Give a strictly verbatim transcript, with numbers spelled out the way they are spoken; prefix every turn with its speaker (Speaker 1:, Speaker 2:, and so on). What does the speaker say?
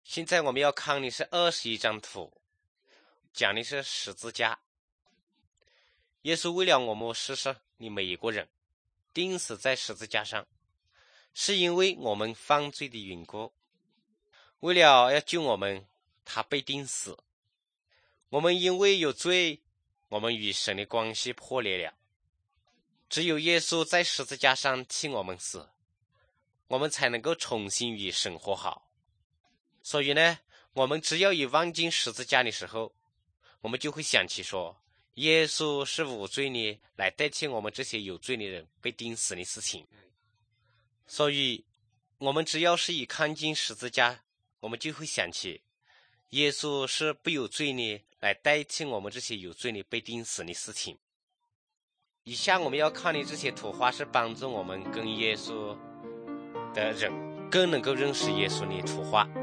Speaker 1: 现在我们要看的是二十一张图，讲的是十字架。耶稣为了我们世上的每一个人钉死在十字架上，是因为我们犯罪的缘故。为了要救我们，他被钉死。我们因为有罪，我们与神的关系破裂了。只有耶稣在十字架上替我们死，我们才能够重新与神和好。所以呢，我们只要一望进十字架的时候，我们就会想起说，耶稣是无罪的来代替我们这些有罪的人被钉死的事情。所以我们只要是一看见十字架，我们就会想起耶稣是不有罪的来代替我们这些有罪的被钉死的事情。以下我们要看的这些图画是帮助我们跟耶稣的人更能够认识耶稣的图画。